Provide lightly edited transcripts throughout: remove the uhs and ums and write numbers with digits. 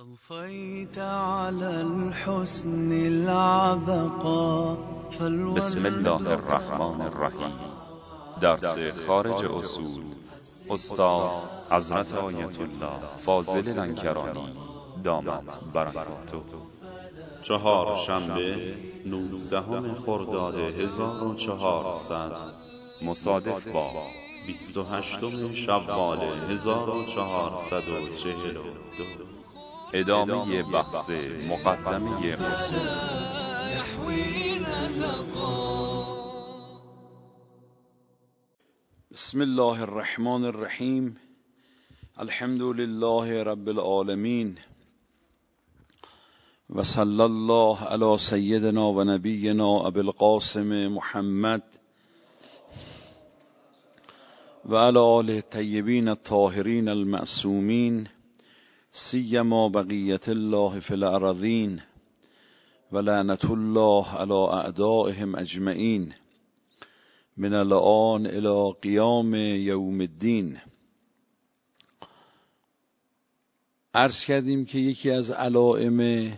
أضفيت على الحسن العبقى. بسم الله الرحمن الرحیم. درس خارج اصول استاد حضرت آیت الله فاضل لنکرانی دامت برکاته. چهارشنبه 19 خرداد 1400 مصادف با 28 شوال 1442. ادامه بحث مقدمه اصول. يحوي نزقا. بسم الله الرحمن الرحیم. الحمد لله رب العالمین و صلی الله علی سیدنا و نبینا ابی القاسم محمد و علی آله الطیبین الطاهرین المعصومین سیما بقیت الله فی الارضین و لعنت الله علی اعدائهم اجمعین من الآن الی قیام یوم الدین. عرض کردیم که یکی از علائم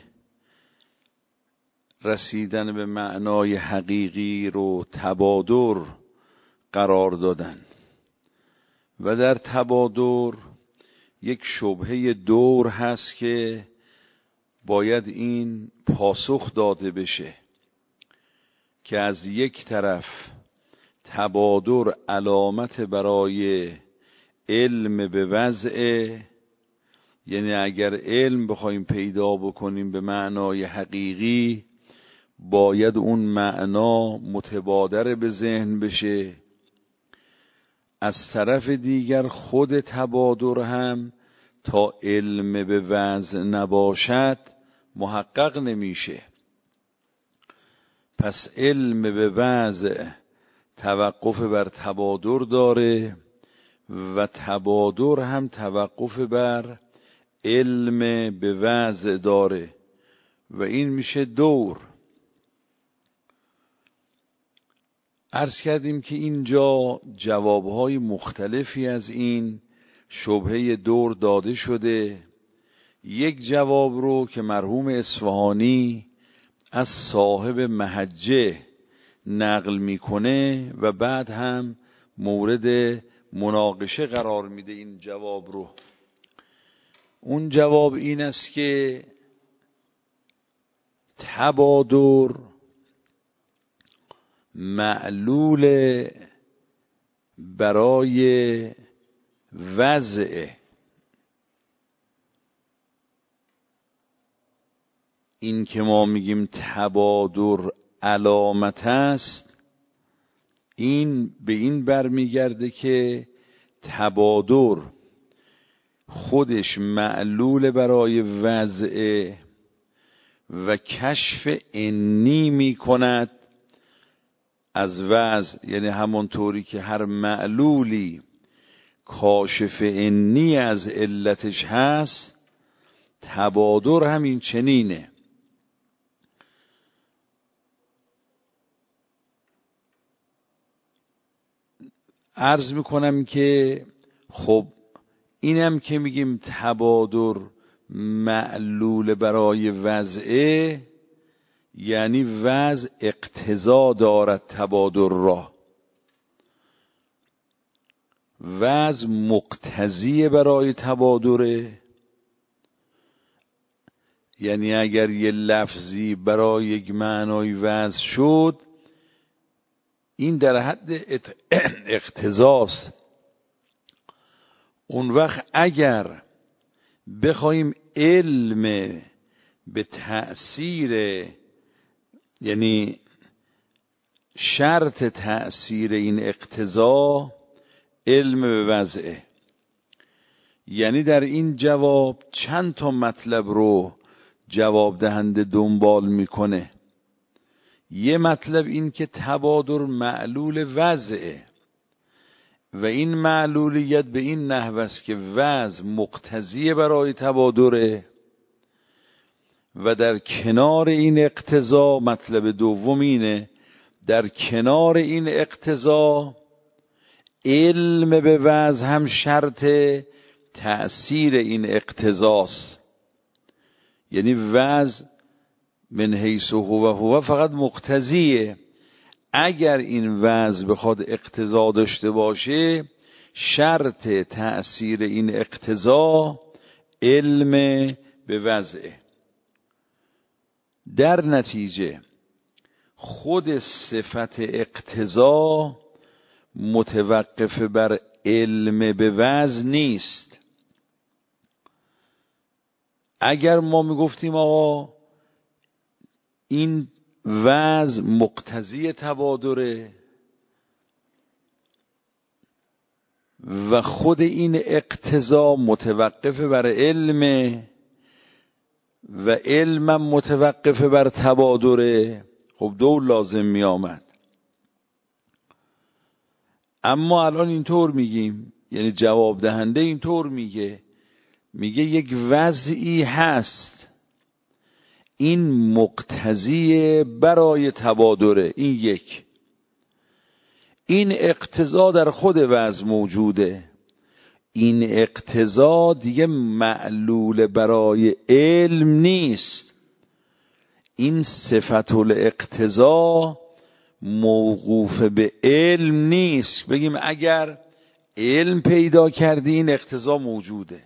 رسیدن به معنای حقیقی رو تبادر قرار دادن و در تبادر یک شبهه دور هست که باید این پاسخ داده بشه که از یک طرف تبادر علامت برای علم به وضع، یعنی اگر علم بخوایم پیدا بکنیم به معنای حقیقی باید اون معنا متبادر به ذهن بشه. از طرف دیگر خود تبادر هم تا علم به وضع نباشد محقق نمیشه. پس علم به وضع توقف بر تبادر داره و تبادر هم توقف بر علم به وضع داره و این میشه دور. عرض کردیم که اینجا جوابهای مختلفی از این شبهه دور داده شده. یک جواب رو که مرحوم اصفهانی از صاحب محجه نقل میکنه و بعد هم مورد مناقشه قرار میده این جواب رو. اون جواب این است که تبادر معلول برای وضع، این که ما میگیم تبادر علامت است، این به این برمیگرده که تبادر خودش معلول برای وضع و کشف انی می کند از وضع، یعنی همونطوری که هر معلولی کاشف انی از علتش هست تبادر همین چنینه. عرض میکنم که خب اینم که میگیم تبادر معلول برای وضعه، یعنی وضع اقتضا دارد تبادر را، وضع مقتضی برای تبادره. یعنی اگر یه لفظی برای یک معنای وضع شد این در حد اقتضاست. اون وقت اگر بخوایم علم به تأثیر، یعنی شرط تأثیر این اقتضا علم به وضعه، یعنی در این جواب چند تا مطلب رو جواب دهنده دنبال میکنه. یه مطلب این که تبادر معلول وضعه و این معلولیت به این نحو است که وضع مقتضی برای تبادره و در کنار این اقتضا، مطلب دوم اینه، در کنار این اقتضا علم به وضع هم شرط تأثیر این اقتضاست. یعنی وضع من حیث هو فقط مقتضیه. اگر این وضع بخواد اقتضا داشته باشه، شرط تأثیر این اقتضا علم به وضعه. در نتیجه خود صفت اقتضا متوقف بر علم به وضع نیست. اگر ما میگفتیم آقا این وضع مقتضی تبادره و خود این اقتضا متوقف بر علمه و علمم متوقف بر تبادره، خب دو لازم می آمد. اما الان اینطور میگیم، یعنی جواب دهنده اینطور میگه یک وضعی هست، این مقتضی برای تبادره. این یک، این اقتضا در خود وضع موجوده. این اقتضا دیگه معلول برای علم نیست. این صفت الاقتضا موقوف به علم نیست. بگیم اگر علم پیدا کردی این اقتضا موجوده.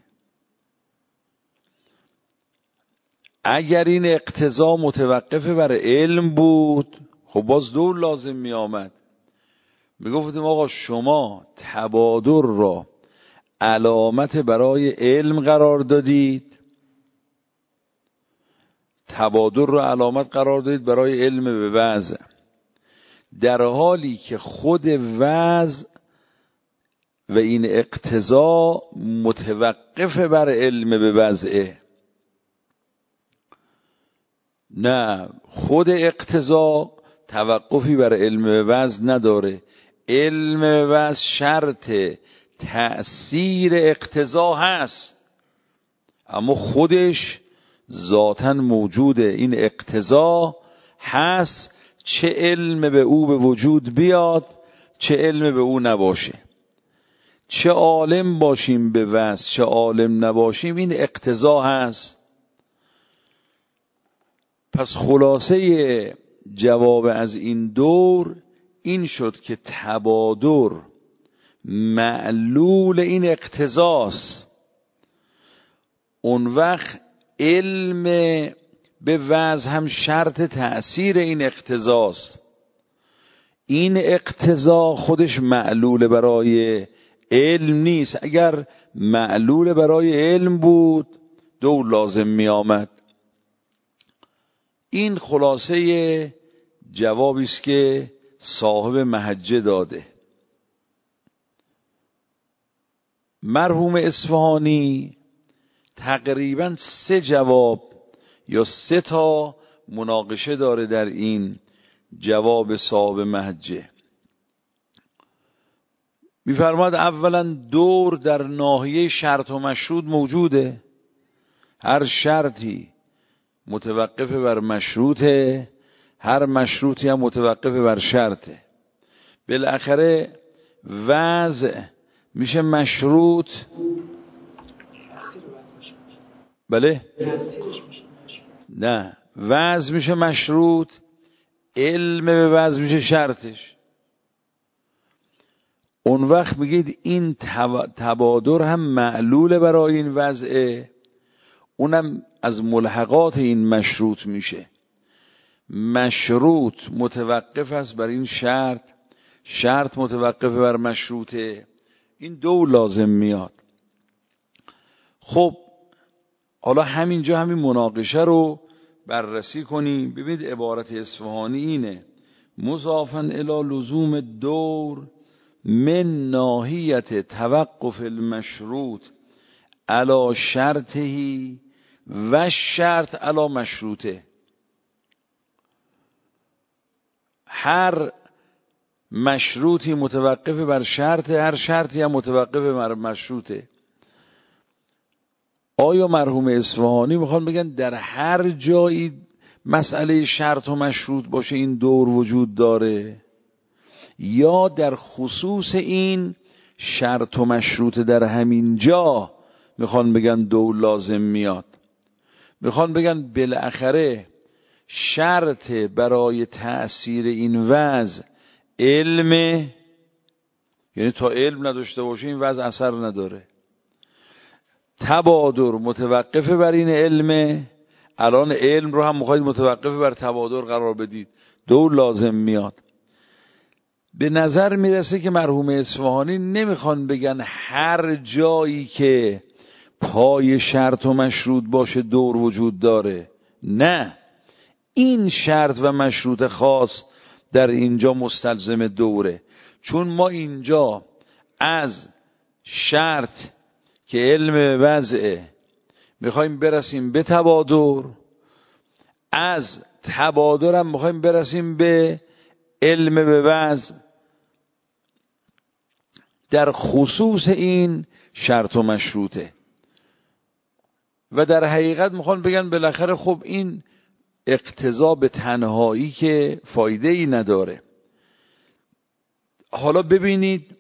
اگر این اقتضا متوقف بر علم بود، خب باز دو لازم می آمد. می گفتیم آقا شما تبادر را علامت برای علم قرار دادید، تبادر را علامت قرار دادید برای علم به وضع، در حالی که خود وضع و این اقتضا متوقف بر علم به وضعه. نه، خود اقتضا توقفی بر علم به وضع نداره. علم به وضع شرط تأثیر اقتضا هست، اما خودش ذاتاً موجوده. این اقتضا هست، چه علم به او به وجود بیاد چه علم به او نباشه، چه عالم باشیم به وضع چه عالم نباشیم، این اقتضا هست. پس خلاصه جواب از این دور این شد که تبادر معلول این اقتضاست. اون وقت علم به وضع هم شرط تأثیر این اقتضاست. این اقتضا خودش معلول برای علم نیست. اگر معلول برای علم بود دو لازم می آمد. این خلاصه جوابی است که صاحب محجه داده. مرحوم اصفهانی تقریبا 3 جواب یا 3 تا مناقشه داره در این جواب صاحب محجه. می‌فرماد اولا دور در ناحیه شرط و مشروط موجوده. هر شرطی متوقف بر مشروطه، هر مشروطی هم متوقف بر شرطه. بالاخره وضع میشه مشروط. بله؟ نه، وضع میشه مشروط، علم به وضع میشه شرطش. اون وقت میگید این تبادر هم معلول برای این وضعه، اونم از ملحقات این مشروط میشه. مشروط متوقف است بر این شرط، شرط متوقف بر مشروطه. این دو لازم میاد. خب حالا همینجا همین مناقشه رو بررسی کنیم. ببینید عبارت اصفهانی اینه: مضافاً الی لزوم دور من ناحیت توقف المشروط علی شرطه و شرط علی مشروطه. هر مشروطی متوقف بر شرط، هر شرطی هم متوقف بر مشروطه. آیا مرحوم اصفهانی میخوان بگن در هر جایی مسئله شرط و مشروط باشه این دور وجود داره، یا در خصوص این شرط و مشروط در همین جا میخوان بگن دور لازم میاد؟ میخوان بگن بالاخره شرط برای تأثیر این وضع علمه، یعنی تا علم نداشته باشه این وضع اثر نداره. تبادر متوقف بر این علمه، الان علم رو هم میخواید متوقف بر تبادر قرار بدید، دور لازم میاد. به نظر میرسه که مرحوم اصفهانی نمیخوان بگن هر جایی که پای شرط و مشروط باشه دور وجود داره، نه، این شرط و مشروط خاص در اینجا مستلزم دوره. چون ما اینجا از شرط که علم وضعه میخوایم برسیم به تبادر، از تبادر هم میخوایم برسیم به علم به وضع. در خصوص این شرط و مشروطه و در حقیقت میخوان بگن بالاخره خب این اقتضا به تنهایی که فایده ای نداره. حالا ببینید،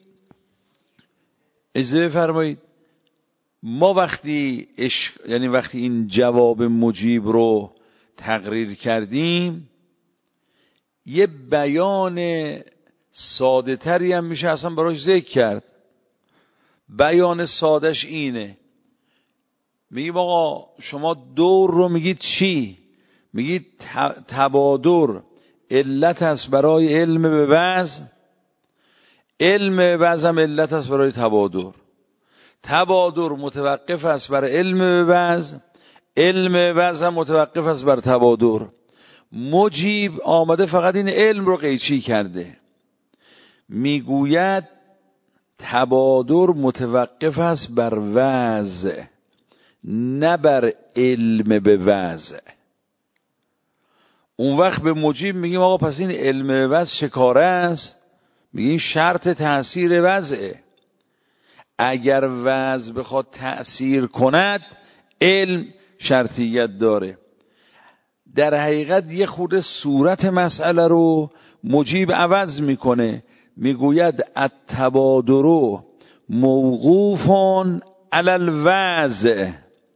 اجازه بفرمایید، ما وقتی یعنی وقتی این جواب مجیب رو تقریر کردیم یه بیان ساده تری هم میشه اصلا براش ذکر کرد. بیان سادش اینه، میگیم آقا شما دور رو میگید چی؟ میگید تبادر علت است برای علم به وضع، علم به وضع هم علت است برای تبادر، تبادر متوقف است بر علم به وضع، علم به وضع هم متوقف است بر تبادر. مجیب آمده فقط این علم رو قیچی کرده، میگوید تبادر متوقف است بر وضع نه بر علم به وضع. اون وقت به مجیب میگیم آقا پس این علم به وضع چه کاره است؟ میگیم شرط تأثیر وضعه. اگر وضع بخواد تأثیر کند علم شرطیت داره. در حقیقت یه خورده صورت مسئله رو مجیب عوض میکنه، میگوید التبادر موقوف علی الوضع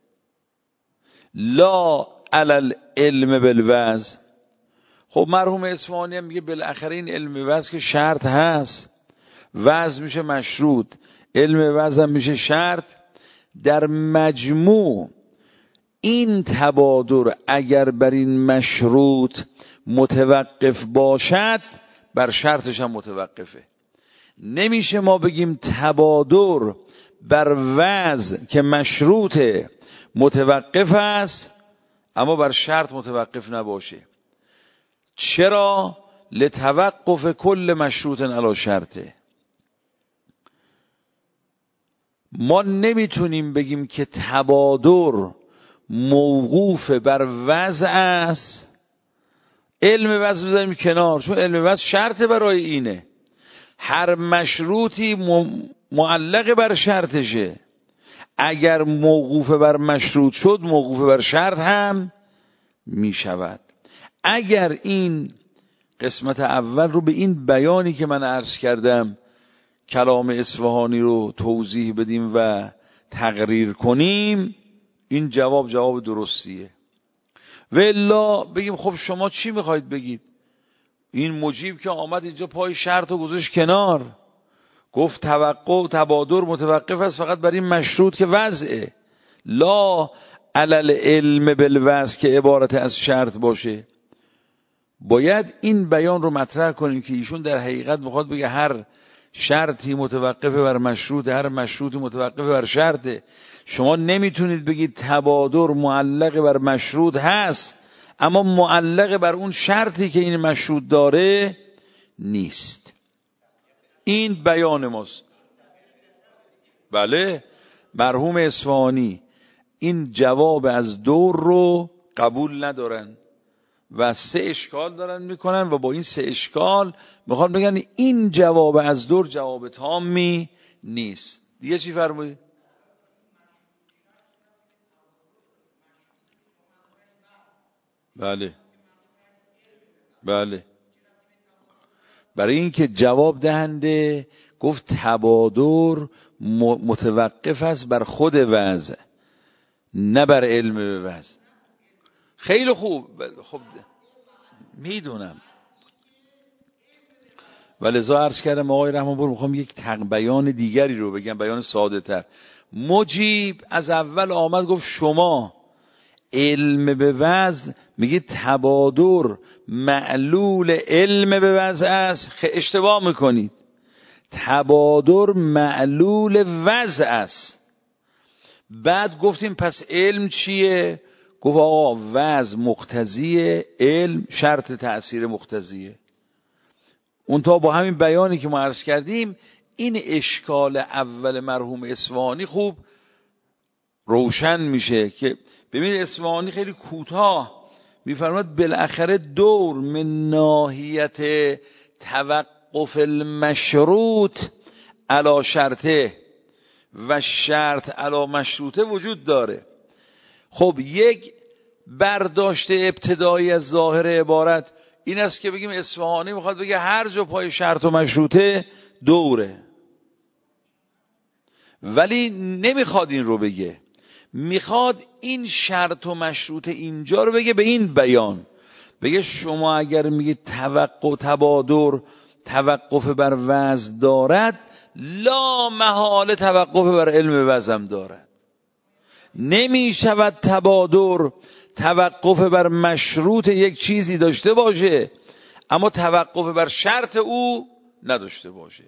لا علی العلم بالوضع. خب مرحوم اصفهانی هم میگه بالاخره این علم وضع که شرط هست، وضع میشه مشروط، علم وضع میشه شرط. در مجموع این تبادر اگر بر این مشروط متوقف باشد بر شرطش هم متوقفه. نمیشه ما بگیم تبادر بر وضع که مشروطه متوقف است اما بر شرط متوقف نباشه. چرا؟ لتوقف کل مشروط علی شرطه. ما نمیتونیم بگیم که تبادر موقوف بر وضع است، علم وضع بذاریم کنار، چون علم وضع شرط برای اینه. هر مشروطی معلق بر شرطشه، اگر موقوف بر مشروط شد موقوف بر شرط هم می شود. اگر این قسمت اول رو به این بیانی که من عرض کردم کلام اصفهانی رو توضیح بدیم و تقریر کنیم این جواب درستیه. و الا بگیم خب شما چی میخواید بگید؟ این مجیب که آمد اینجا پای شرط رو گذاشت کنار، گفت تبادر متوقف است فقط بر این مشروط که وضعه، لا علل علم بالوضع که عبارت از شرط باشه. باید این بیان رو مطرح کنیم که ایشون در حقیقت میخواد بگه هر شرطی متوقف بر مشروط، هر مشروطی متوقف بر شرطه. شما نمیتونید بگید تبادر معلق بر مشروط هست اما معلق بر اون شرطی که این مشروط داره نیست. این بیان ماست. بله، مرحوم اصفهانی این جواب از دور رو قبول ندارن و 3 اشکال دارن میکنن و با این 3 اشکال میخوان بگن این جواب از دور جواب تامی نیست. دیگه چی فرمودید؟ بله برای اینکه جواب دهنده گفت تبادر متوقف است بر خود وضع نه بر علم به وضع. خیلی خوب. خب میدونم، ولذا عرض کردم آقای رحمانپور میخوام یک بیان دیگری رو بگم، بیان ساده تر. مجیب از اول آمد گفت شما علم به وضع میگی تبادر معلول علم به وضع است. اشتباه میکنید، تبادر معلول وضع است. بعد گفتیم پس علم چیه؟ گفت آقا وضع مقتضیه، علم شرط تأثیر مقتضیه. اون تا با همین بیانی که ما عرض کردیم این اشکال اول مرحوم اصفهانی خوب روشن میشه که ببینید اصفهانی خیلی کوتاه میفرماد بالاخره دور من ناحیت توقف المشروط علی شرطه و شرط علی مشروطه وجود داره. خب یک برداشت ابتدایی از ظاهر عبارت این است که بگیم اصفهانی میخواد بگه هر جا پای شرط و مشروطه دوره، ولی نمیخواد این رو بگه، میخواد این شرط و مشروطه اینجا رو بگه به این بیان، بگه شما اگر میگید تبادر توقف بر وضع دارد، لا محاله توقف بر علم وضع دارد. نمیشود تبادر توقف بر مشروط یک چیزی داشته باشه اما توقف بر شرط او نداشته باشه.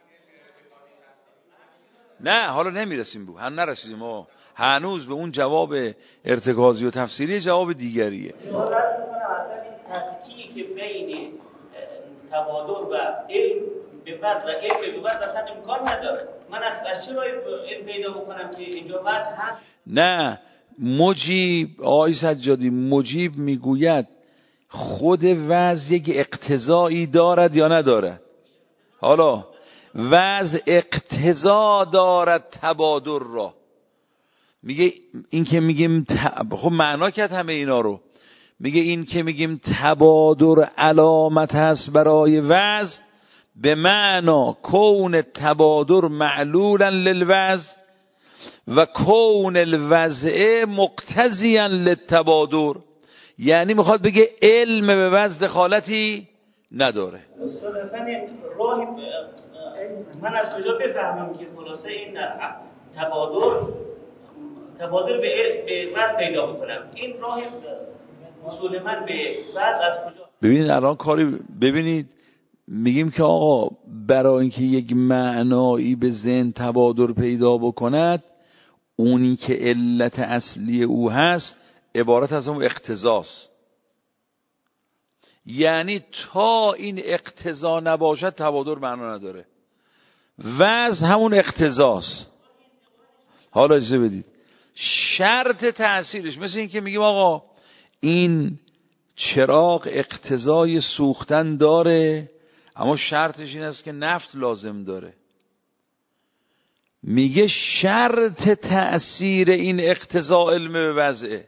نه حالا نمیرسیم به هم، نرسیدیم ما هنوز به اون جواب ارتکازی و تفسیری، جواب دیگریه. تفکیکی که بین تبادر و علم به وضع و علم به وضع اصلا امکان نداره. من از چه راهی علم پیدا بکنم که اینجا وضع هست؟ نه، مجیب آقای سجادی مجیب میگوید خود وضع یک اقتضایی دارد یا ندارد. حالا وضع اقتضا دارد تبادر را، میگه این که میگیم خب معنا کرد همه اینا رو، میگه این که میگیم تبادر علامت هست برای وضع به معنا کون تبادر معلولا للوضع و کون الوضع مقتضیا للتبادر. یعنی میخواد بگه علم به وضع دخالتی نداره. استاد اصلا راهی من از کجا بفهمم که خلاصه این تبادر به وضع پیدا بکنم؟ این راهی اصول من به وضع از کجا؟ ببینید الان کاری ببینید، میگیم که آقا برای اینکه یک معنایی به ذهن تبادر پیدا بکند، اونی که علت اصلی او هست عبارت از اون اقتضاست. یعنی تا این اقتضا نباشد تبادر معنا نداره. وضع همون اقتضاست. حالا اجازه بدید شرط تأثیرش مثل این که میگیم آقا این چراغ اقتضای سوختن داره اما شرطش این است که نفت لازم داره. میگه شرط تأثیر این اقتضا علم به وضعه.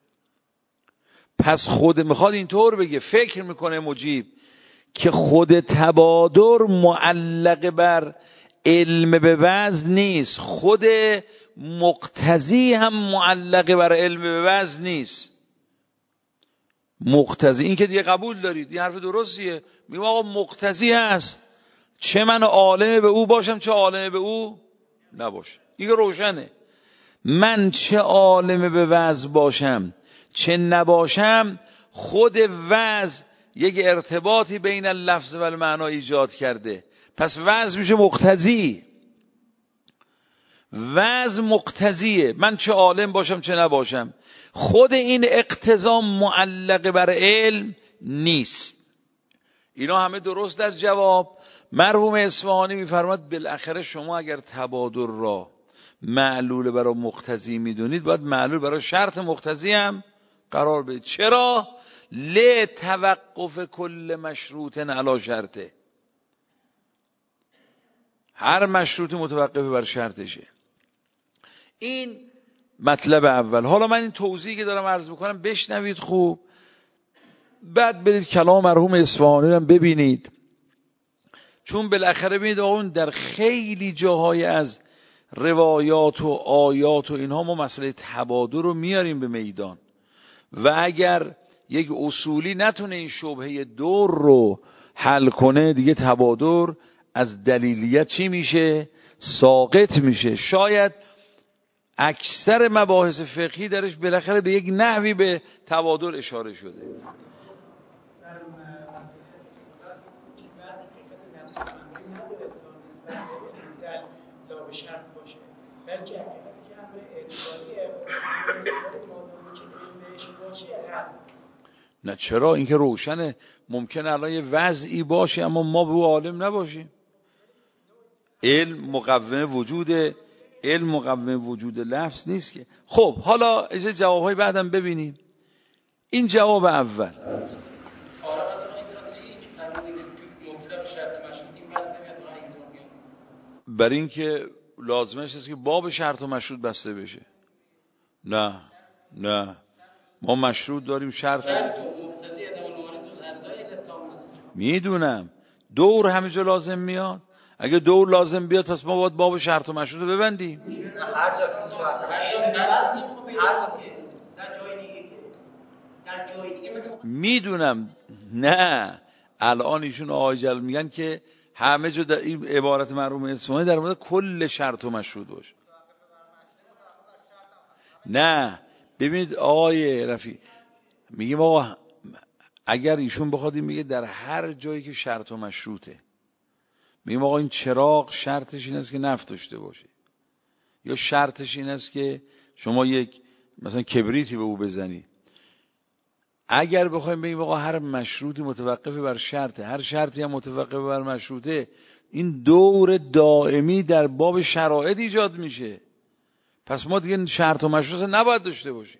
پس خود میخواد اینطور بگه، فکر میکنه مجیب که خود تبادر معلق بر علم به وضع نیست، خود مقتضی هم معلق بر علم به وضع نیست. مقتضی این که دیگه قبول دارید، این حرف درستیه. میگم آقا مقتضی هست، چه من عالم به او باشم چه عالم به او نباشم. این روشنه. من چه عالم به وضع باشم چه نباشم، خود وضع یک ارتباطی بین اللفظ و المعنا ایجاد کرده، پس وضع میشه مقتضی. وضع مقتضیه، من چه عالم باشم چه نباشم. خود این اقتضا معلق بر علم نیست. اینا همه درست در جواب. مرحوم اصفهانی میفرماد بالاخره شما اگر تبادر را معلول برای مقتضی میدونید باید معلول برای شرط مقتضی هم قرار بدید. چرا؟ لتوقف کل مشروط علی شرطه. هر مشروط متوقف بر شرطشه. این مطلب اول. حالا من این توضیحی که دارم عرض میکنم بشنوید خوب، بعد برید کلام مرحوم اصفهانی رو ببینید، چون بالاخره ببینید آقا در خیلی جاهای از روایات و آیات و اینها ما مسئله تبادر رو میاریم به میدان و اگر یک اصولی نتونه این شبهه دور رو حل کنه، دیگه تبادر از دلیلیت چی میشه؟ ساقط میشه. شاید اکثر مباحث فقهی درش بالاخره به یک نحوی به تبادر اشاره شده. نه چرا؟ این که روشنه. ممکنه الان یه وضعی باشه اما ما به عالم نباشیم. علم مقوم وجوده، علم مقوم وجود لفظ نیست که. خب حالا از جوابهای بعدم ببینیم. این جواب اول، برای این که لازمش هست که باب شرط و مشروط بسته بشه. نه ما مشروط داریم، شرط میدونم. دور همینجا لازم میاد. اگه دور لازم بیاد پس ما باید باب شرط و مشروط رو ببندیم. میدونم. نه الان ایشون آقای جلال میگن که همه جا در این عبارت مرحوم اصفهانی در مورد کل شرط و مشروط باشه. نه ببینید آقای رفیع، میگیم آقا اگر ایشون بخواد میگه در هر جایی که شرط و مشروطه، میگیم آقا این چراغ شرطش این است که نفت داشته باشه، یا شرطش این است که شما یک مثلا کبریتی به او بزنید. اگر بخوایم بگیم آقا هر مشروطی متوقف بر شرطه، هر شرطی هم متوقف بر مشروطه، این دور دائمی در باب شرایط ایجاد میشه. پس ما دیگه شرط و مشروط نباید داشته باشیم.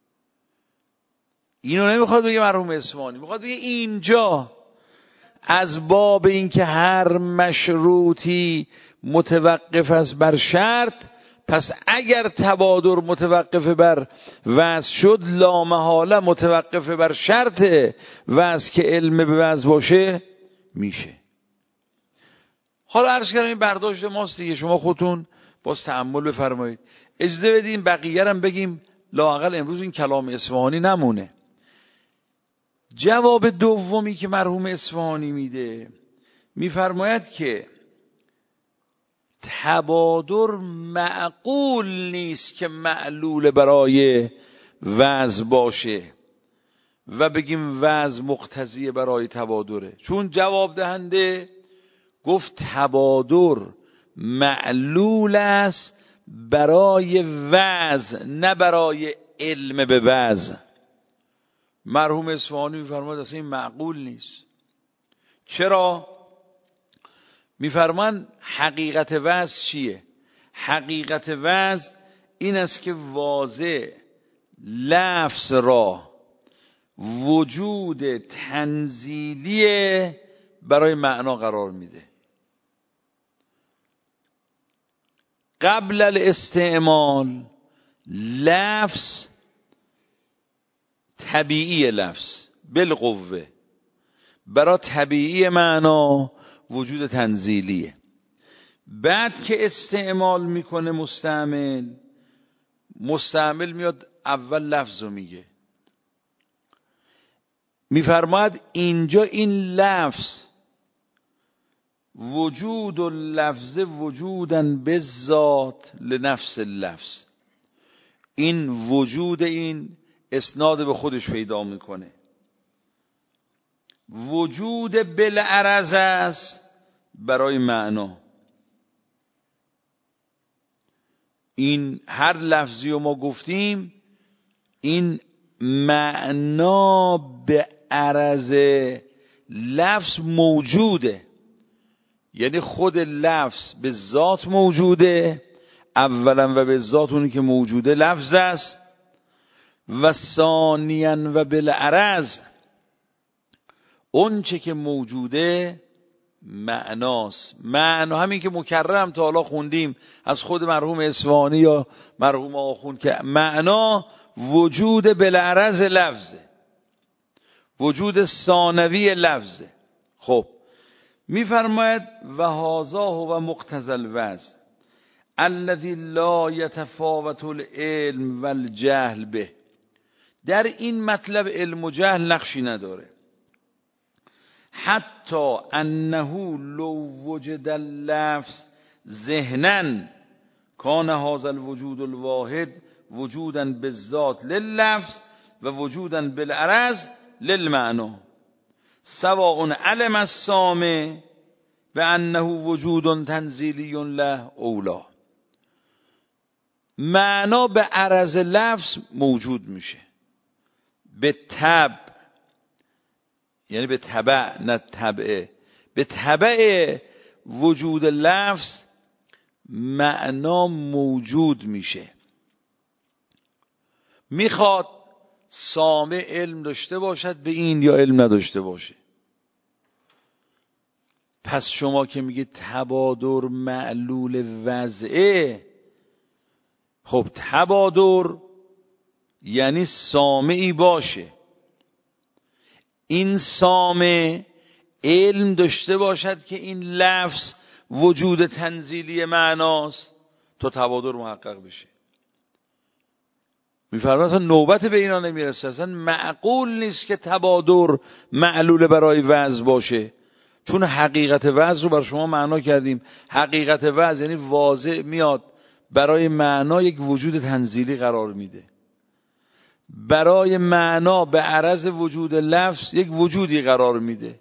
اینو نمیخواد بگه مرحوم اصفهانی، میخواد بگه اینجا از باب این که هر مشروطی متوقف است بر شرط، پس اگر تبادر متوقف بر وضع شد، لامحاله متوقف بر شرط وضع که علم به وضع باشه میشه. حالا عرض کردم این برداشت ماست دیگه، شما خودتون باز تأمل بفرمایید. اجازه بدیم بقیه هم بگیم، لااقل امروز این کلام اصفهانی نمونه. جواب دومی که مرحوم اصفهانی میده، میفرماید که تبادر معقول نیست که معلول برای وضع باشه و بگیم وضع مقتضی برای تبادره، چون جواب دهنده گفت تبادر معلول است برای وضع نه برای علم به وضع. مرحوم اصفهانی میفرماید اصلا این معقول نیست. چرا؟ میفرمان حقیقت وضع چیه؟ حقیقت وضع این است که واضح لفظ را وجود تنزیلی برای معنا قرار میده. قبل الاستعمال لفظ طبیعی، لفظ بالقوه برای طبیعی معنا وجود تنزیلیه. بعد که استعمال میکنه مستعمل میاد اول لفظ رو میگه. میفرماید اینجا این لفظ وجود و لفظ وجودن به ذات لنفس اللفظ، این وجود این اسناد به خودش پیدا میکنه. وجود بالعرض است برای معنا. این هر لفظی رو ما گفتیم این معنا به عرض لفظ موجوده، یعنی خود لفظ به ذات موجوده اولا و به ذات اونی که موجوده لفظ است، و ثانیاً و بالعرض اون چه که موجوده معناست. معنا همین که مکررم تا حالا خوندیم از خود مرحوم اصفهانی یا مرحوم آخوند که معنا وجود بالعرض لفظه، وجود ثانوی لفظه. خب میفرماید و هذا هو مقتضی الوضع الذي لا يتفاوت العلم والجهل به. در این مطلب علم و جهل نقشی نداره. حتی انه لو وجد اللفظ ذهنا کان هذا الوجود الواحد وجودا بالذات لللفظ و وجودا بالعرض للمعنى سواء علم السامع و انه وجود تنزیلی له اولا. معنا به عرض لفظ موجود میشه، به تبع، یعنی به تبع نه تبعه، به تبع وجود لفظ معنا موجود میشه. میخواد سامع علم داشته باشد به این یا علم نداشته باشه. پس شما که میگه تبادر معلول وضعه، خب تبادر یعنی سامعی باشه، این سامع علم داشته باشد که این لفظ وجود تنزیلی معناست تا تبادر محقق بشه. میفرماید اصلا نوبت به اینا نمیرسه، اصلا معقول نیست که تبادر معلول برای وضع باشه، چون حقیقت وضع رو بر شما معنا کردیم. حقیقت وضع یعنی واضح میاد برای معنا یک وجود تنزیلی قرار میده، برای معنا به عرض وجود لفظ یک وجودی قرار میده.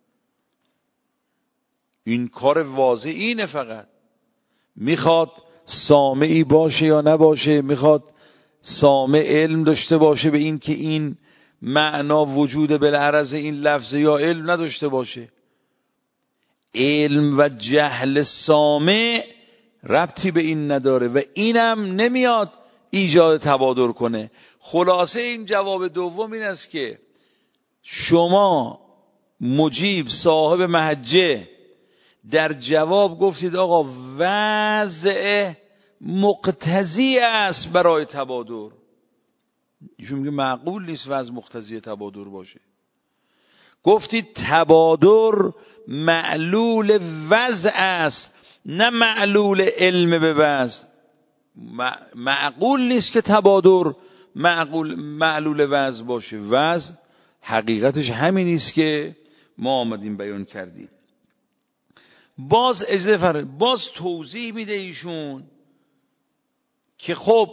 این کار واضح اینه، فقط میخواد سامعی باشه یا نباشه، میخواد سامع علم داشته باشه به این که این معنا وجود بالعرض این لفظ یا علم نداشته باشه. علم و جهل سامع ربطی به این نداره و اینم نمیاد ایجاد تبادر کنه. خلاصه این جواب دوم این است که شما مجیب صاحب محجه در جواب گفتید آقا وضع مقتضی است برای تبادر. ایشون میگه معقول نیست وضع مقتضی تبادر باشه. گفتید تبادر معلول وضع است نه معلول علم به وضع. معقول نیست که تبادر معلول وضع باشه. وضع حقیقتش همین نیست که ما آمدیم بیان کردیم. باز اجازه فرمایید باز توضیح میده ایشون که خب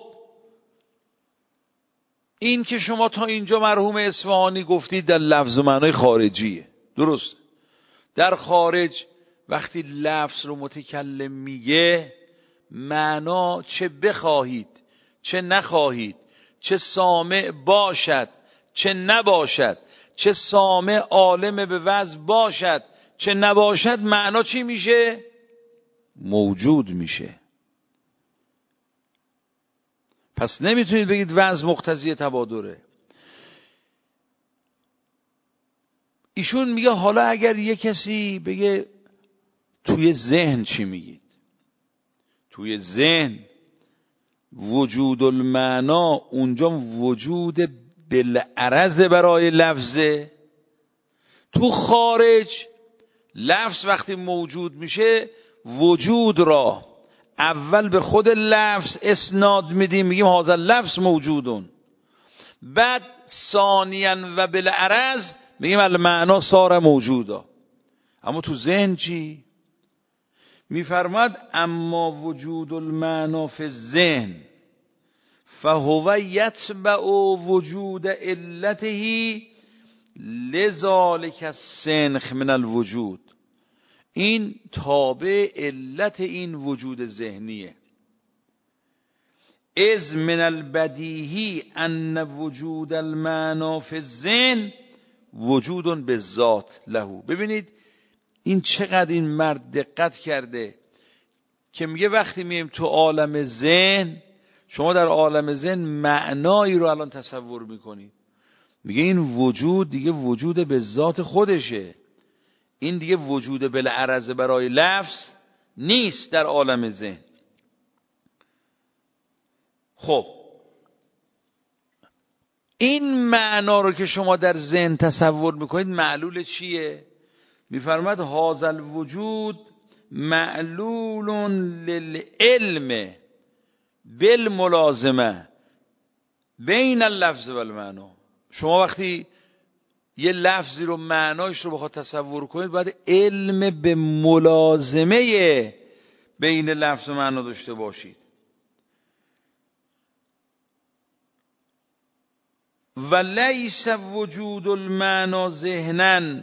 این که شما تا اینجا مرحوم اصفهانی گفتید در لفظ و معنای خارجیه، درست. در خارج وقتی لفظ رو متکلم میگه معنا چه بخواهید چه نخواهید، چه سامع باشد چه نباشد، چه سامع عالم به وضع باشد چه نباشد، معنا چی میشه؟ موجود میشه. پس نمیتونید بگید وضع مقتضی تبادره. ایشون میگه حالا اگر یه کسی بگه توی ذهن چی میگید؟ توی ذهن وجود المعنا اونجا وجود بالعرض برای لفظه. تو خارج لفظ وقتی موجود میشه وجود را اول به خود لفظ اسناد میدیم، میگیم هذا لفظ موجودون، بعد ثانیاً و بالعرض میگیم المعنا صار موجودا. اما تو ذهن چی؟ میفرماد اما وجود المعنا فی الذهن فهو یتبع وجود علته لذالک السنخ من الوجود. این تابع علت این وجود ذهنیه. از من البدیهی ان وجود المعنا فی الذهن وجود بالذات له. ببینید این چقدر این مرد دقت کرده که میگه وقتی میایم تو عالم ذهن، شما در عالم ذهن معنایی رو الان تصور میکنید، میگه این وجود دیگه وجود به ذات خودشه، این دیگه وجود بالعرض برای لفظ نیست در عالم ذهن. خب این معنا رو که شما در ذهن تصور میکنید معلول چیه؟ میفرماد هذا الوجود معلول للعلم بالملازمه بین اللفظ و المعنا. شما وقتی یه لفظی رو معنایش رو بخواد تصور کنید باید علم به ملازمه بین لفظ و معنا داشته باشید. و لیس وجود المعنا ذهنا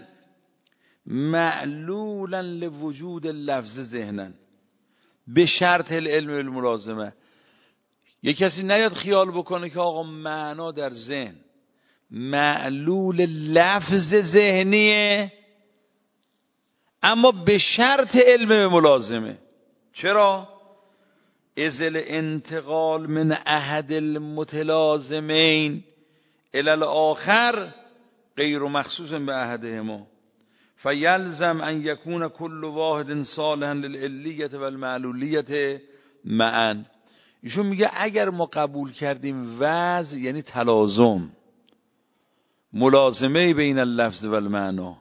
معلولا لوجود اللفظ ذهنا به شرط العلم بالملازمه. یک کسی نیاد خیال بکنه که آقا معنا در ذهن معلول لفظ ذهنیه اما به شرط علم به ملازمه. چرا؟ اذ الانتقال من احد المتلازمین الی الاخر غیر مخصوص به احدهما فیلزم ان یکون کل واحد صالحا للعلیة و المعلولیة معا. ایشون میگه اگر ما قبول کردیم وضع یعنی تلازم، ملازمه بین اللفظ و المعنا،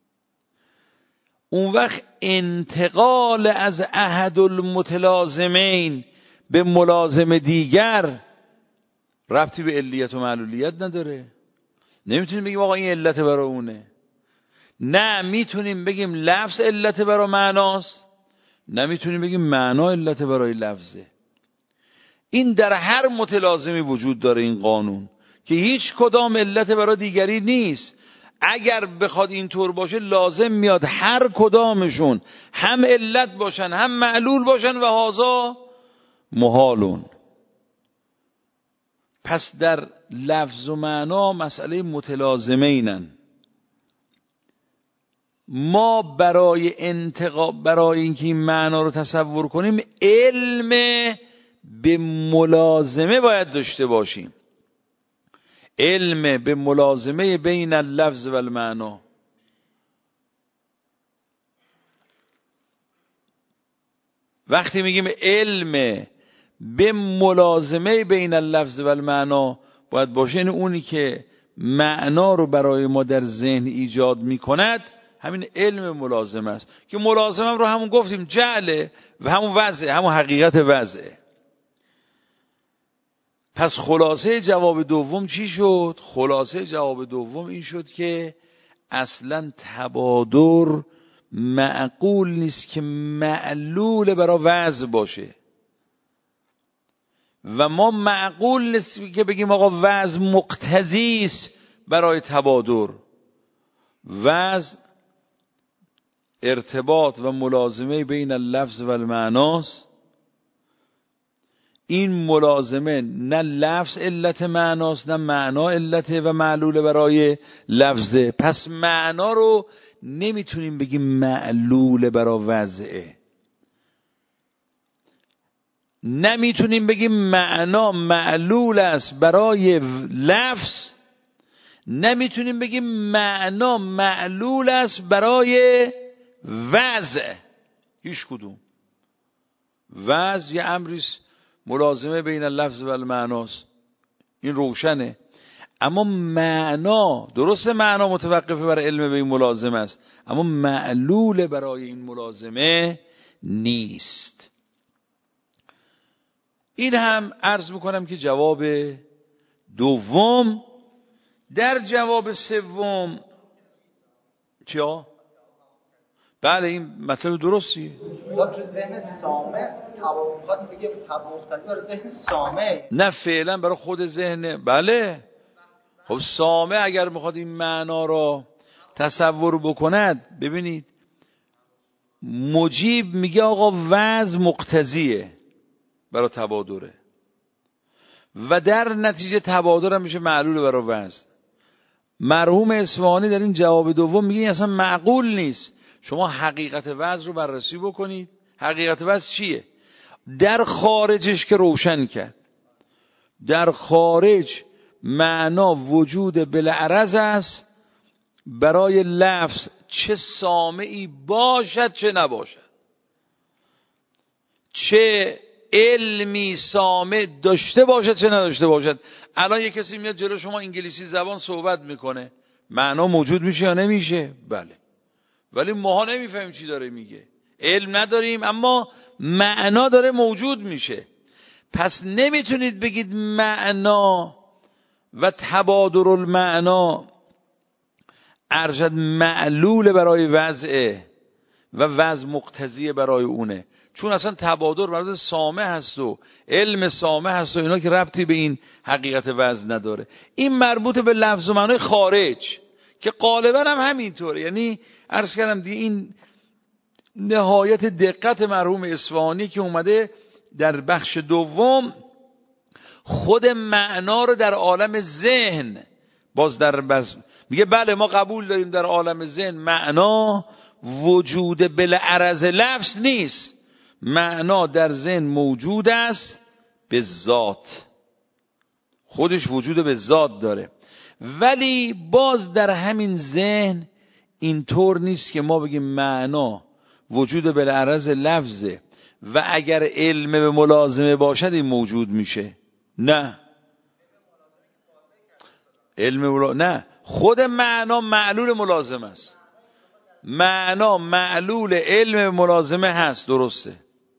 اون وقت انتقال از احد المتلازمین به ملازم دیگر ربطی به علیت و معلولیت نداره. نمیتونیم بگیم آقا این علت برای اونه. نه میتونیم بگیم لفظ علت برای معناست، نمیتونیم بگیم معنا علت برای لفظه. این در هر متلازمی وجود داره این قانون که هیچ کدام علت برای دیگری نیست. اگر بخواد اینطور باشه لازم میاد هر کدامشون هم علت باشن هم معلول باشن و هذا محالون. پس در لفظ و معنا مسئله متلازمه اینن. ما برای اینکه این معنا رو تصور کنیم علم به ملازمه باید داشته باشیم، علم به ملازمه بین اللفظ و المعنا. وقتی میگیم علم به ملازمه بین اللفظ و المعنا باید باشه، این اونی که معنا رو برای ما در ذهن ایجاد میکند همین علم ملازمه است که ملازمه رو همون گفتیم جعله و همون وضعه، همون حقیقت وضعه. پس خلاصه جواب دوم چی شد؟ خلاصه جواب دوم این شد که اصلا تبادر معقول نیست که معلول برای وضع باشه و ما معقول نیست که بگیم آقا وضع مقتضی است برای تبادر. وضع ارتباط و ملازمه بین اللفظ و المعناست. این ملازمه نه لفظ علت معناست نه معنا علت و معلول برای لفظه. پس معنا رو نمیتونیم بگیم معلول برای وضعه، نمیتونیم بگیم معنا معلول است برای لفظ، نمیتونیم بگیم معنا معلول است برای وضع. هیچ کدوم. وضع یه امریست ملازمه بین اللفظ و المعناست، این روشنه. اما معنا، درسته معنا متوقفه بر علم به این ملازمه است اما معلول برای این ملازمه نیست. این هم عرض میکنم که جواب دوم. در جواب سوم چیا؟ بله این مطلب درستیه. تو ذهن سامع توافقات بگه مقتضی برای ذهن سامع، نه فعلا برای خود ذهن. بله خب سامع اگر میخواد این معنا را تصور بکند، ببینید مجیب میگه آقا وضع مقتضیه برای تبادره و در نتیجه تبادر هم میشه معلول برای وضع. مرحوم اصفهانی در این جواب دوم میگه این اصلا معقول نیست. شما حقیقت وضع رو بررسی بکنید. حقیقت وضع چیه؟ در خارجش که روشن کرد، در خارج معنا وجود بالعرض است برای لفظ، چه سامعی باشد چه نباشد، چه علمی سامع داشته باشد چه نداشته باشد. الان یک کسی میاد جلو شما انگلیسی زبان صحبت میکنه، معنا موجود میشه یا نمیشه؟ بله، ولی ماها نمیفهمیم چی داره میگه، علم نداریم اما معنا داره موجود میشه. پس نمیتونید بگید معنا و تبادر المعنا ارشد معلول برای وضعه و وضع مقتضی برای اونه، چون اصلا تبادر برای سامع هست و علم سامع هست و اینا که ربطی به این حقیقت وضع نداره. این مربوط به لفظ و معنای خارج که غالبا هم همینطوره. یعنی عرض کردم دیگه این نهایت دقت مرحوم اصفهانی که اومده در بخش دوم خود معنا رو در عالم ذهن باز میگه بله ما قبول داریم در عالم ذهن معنا وجود بالعرض لفظ نیست، معنا در ذهن موجود است به ذات، خودش وجود به ذات داره، ولی باز در همین ذهن اینطور نیست که ما بگیم معنا وجود بالعرض لفظه و اگر علم به ملازمه باشد این موجود میشه. نه نه، خود معنا معلول ملازمه است. معنا معلول علم ملازمه هست، درسته.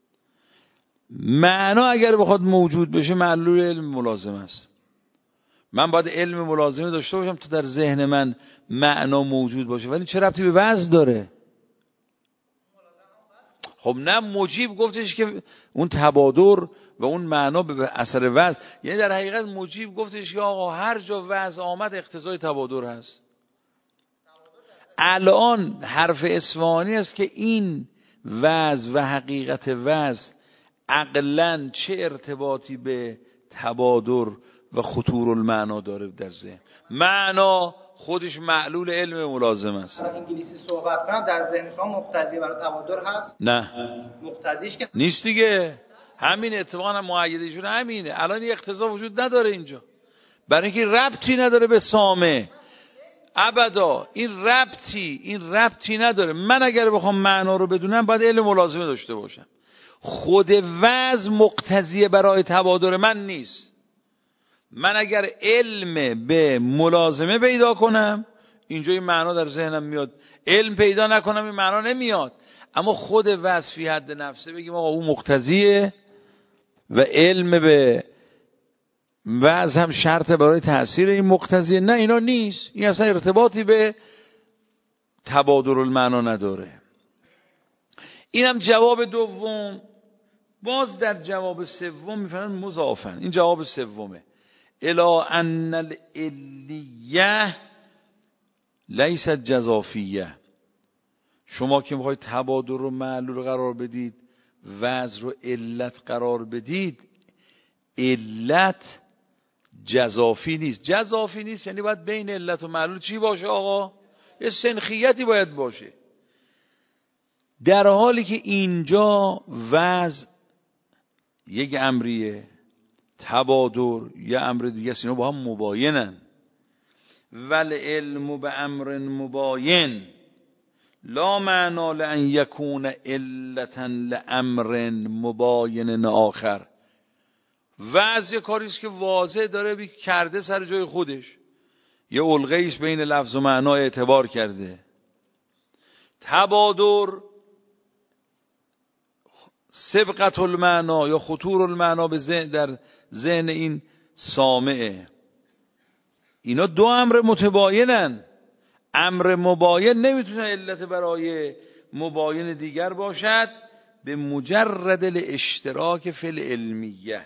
معنا اگر بخواد موجود بشه معلول علم ملازمه است. من باید علم ملازمه داشته باشم تو در ذهن من معنا موجود باشه، ولی چه ربطی به وضع داره؟ خب نه، مجیب گفتش که اون تبادر و اون معنا به اثر وضع، یعنی در حقیقت مجیب گفتش که آقا هر جا وضع آمد اقتضای تبادر هست. الان حرف اصفهانی است که این وضع و حقیقت وضع عقلاً چه ارتباطی به تبادر و خطور المعنا داره در ذهن. معنا خودش معلول علم ملازم است. انگلیسی صحبت کنم در ذهن شما مقتضی برای تبادر هست؟ نه مقتضیش که نیست دیگه. همین اتفاقا هم معیدشون همینه. الان این اقتضا وجود نداره اینجا، برای اینکه ربطی نداره به سامع ابدا. این ربطی نداره. من اگر بخوام معنا رو بدونم باید علم ملازمه داشته باشم. خود وضع مقتضی برای تبادر من نیست. من اگر علم به ملازمه پیدا کنم اینجا این معنا در ذهنم میاد، علم پیدا نکنم این معنا نمیاد. اما خود وضع فی حد نفسه بگیم آقا اون مقتضیه و علم به وضع هم شرط برای تأثیر این مقتضیه، نه اینا نیست. این اصلا ارتباطی به تبادر المعنا نداره. اینم جواب دوم. باز در جواب سوم میفرمایند مضافن، این جواب سومه، الا ان العلیه لیست جزافیه. شما که میخواید تبادر رو معلول قرار بدید، وضع رو علت قرار بدید، علت جزافی نیست. جزافی نیست یعنی باید بین علت و معلول چی باشه آقا؟ یه سنخیتی باید باشه. در حالی که اینجا وضع یک امریه، تبادر یه امر دیگه است، اینا با هم مباینن. ول علم به امر مباین لا معنا لان یکون علتا لامر مباین آخر. وضع کاریست که واضح داره کرده سر جای خودش، یه علقه‌ایش بین لفظ و معنا اعتبار کرده. تبادر سبقت المعنا یا خطور المعنا به ذهن در ذهن این سامعه. اینا دو امر متباینن. امر مباین نمیتونه علت برای مباین دیگر باشد به مجرد الاشتراک فی العلمیه،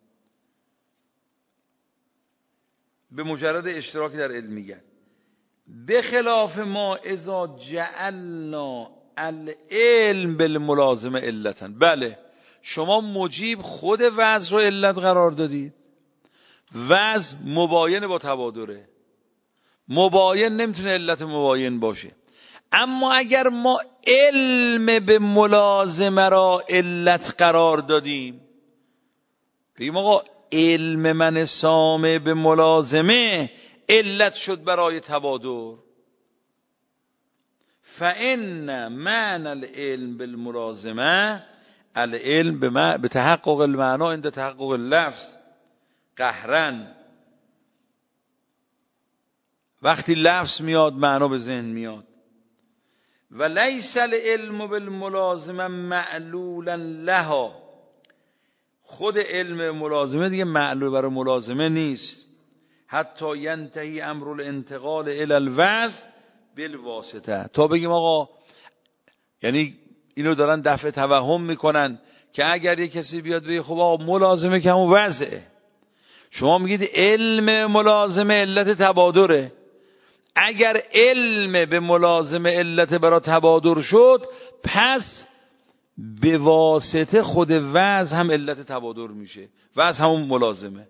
به مجرد اشتراک در علمیت، به خلاف ما اذا جعلنا العلم بالملازمه علتا. بله شما مجیب خود وضع رو علت قرار دادید، وضع مباین با تبادره، مباین نمیتونه علت مباین باشه. اما اگر ما علم به ملازمه را علت قرار دادیم، بگیم آقا علم من سامع به ملازمه علت شد برای تبادر، فإن معنى العلم بالملازمه العلم به تحقق المعنا عند تحقق اللفظ قهرن. وقتی لفظ میاد معنا به ذهن میاد. و لیس العلم بالملازمه معلولا لها. خود علم ملازمه دیگه معلول برای ملازمه نیست. حتی ینتهی امر الانتقال الی الوضع بالواسطه، تا بگیم آقا، یعنی اینو دارن دفع توهم میکنن که اگر یک کسی بیاد بگه خب آقا ملازمه که همون وضعه، شما میگید علم ملازمه علت تبادره، اگر علم به ملازمه علت برای تبادر شد، پس به واسطه خود وضع هم علت تبادر میشه، وضع همون ملازمه.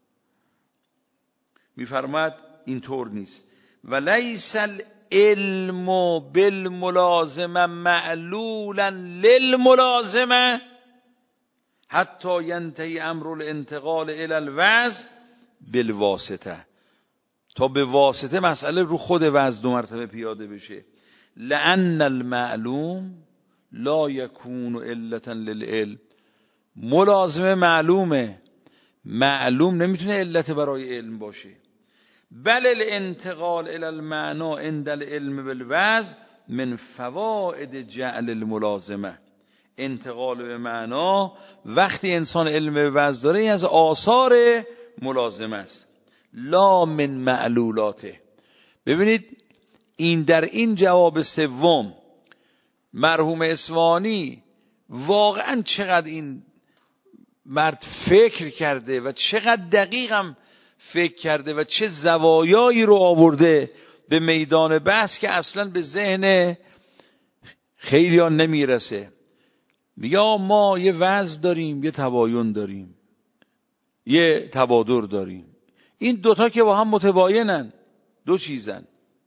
میفرماد اینطور نیست. و لیس العلم بالملازمه معلولا للملازمه حتی ینتهی امر الانتقال الی الوضع بالواسطه، تا به واسطه مسئله رو خود وضع دو مرتبه پیاده بشه. لأن المعلوم لا یکون علتا للعلم، ملازمه معلومه، معلوم نمیتونه علت برای علم باشه. بل الانتقال الی المعنى عند العلم بالوضع من فوائد جعل الملازمه، انتقال به معنا وقتی انسان علم به وضع داره این از آثار ملازمه است، لا من معلولاته. ببینید این در این جواب سوم مرحوم اصفهانی واقعا چقدر این مرد فکر کرده و چقدر دقیقم فکر کرده و چه زوایایی رو آورده به میدان بحث که اصلا به ذهن خیلی ها نمیرسه. یا ما یه وضع داریم، یه تباین داریم، یه تبادر داریم، این دوتا که با هم متباینن، دو چیزن.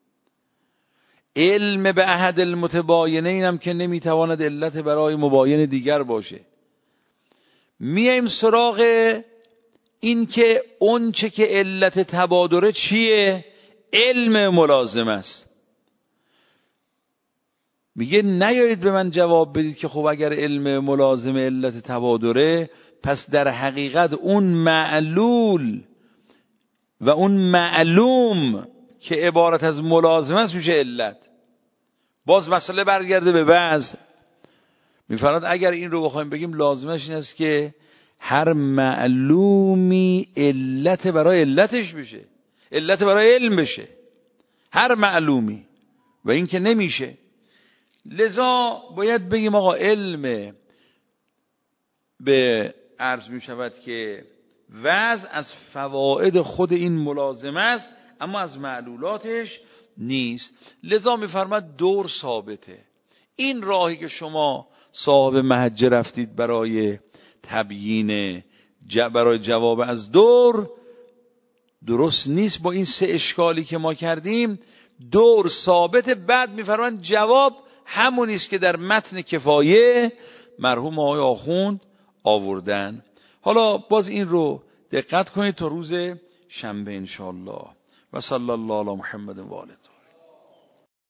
علم به احد المتباینه اینم که نمیتواند علت برای مباین دیگر باشه. میایم سراغ این که اون چه که علت تبادره چیه؟ علم ملازم است. میگه نیایید به من جواب بدید که خب اگر علم ملازم علت تبادره، پس در حقیقت اون معلول و اون معلوم که عبارت از ملازم است میشه علت. باز مسئله برگرده به وضع. میفرماد اگر این رو بخوایم بگیم لازمش این است که هر معلومی علت برای علتش بشه، علت برای علم بشه، هر معلومی، و این که نمیشه. لذا باید بگیم آقا علم به عرض می شود که وضع از فواید خود این ملازمه است، اما از معلولاتش نیست. لذا میفرماد دور ثابته. این راهی که شما صاحب محجه رفتید برای تبیین برای جواب از دور درست نیست. با این سه اشکالی که ما کردیم دور ثابت. بعد میفرمایند جواب همونی است که در متن کفایه مرحوم آقای آخوند آوردن. حالا باز این رو دقت کنید تا روز شنبه ان شاء الله. و صلی الله علی محمد و آله.